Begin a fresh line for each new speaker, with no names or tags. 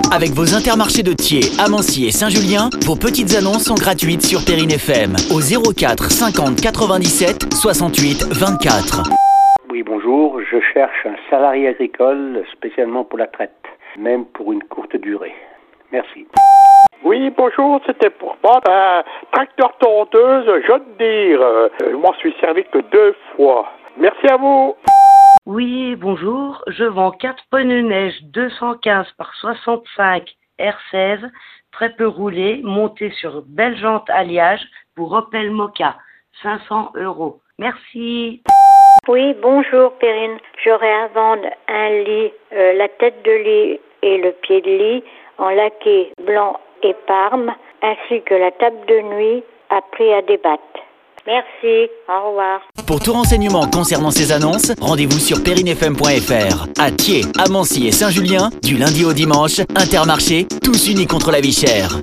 Avec vos intermarchés de Thiers, Amancy et Saint-Julien, vos petites annonces sont gratuites sur Perrine FM au 04 50 97 68 24.
Oui, bonjour. Je cherche un salarié agricole spécialement pour la traite, même pour une courte durée. Merci.
Oui, bonjour, c'était pour prendre un tracteur tondeuse John Deere. Je m'en suis servi que 2 fois. Merci à vous.
Oui, bonjour, je vends 4 pneus neige 215 par 65 R16, très peu roulés, montés sur belle jante alliage pour Opel Mokka, 500 €. Merci.
Oui, bonjour Perrine. J'aurais à vendre un lit, la tête de lit et le pied de lit en laqué blanc et parme, ainsi que la table de nuit à prix à débattre. Merci, au revoir.
Pour tout renseignement concernant ces annonces, rendez-vous sur perrinefm.fr. À Thiers, Amancy et Saint-Julien, du lundi au dimanche, Intermarché, tous unis contre la vie chère.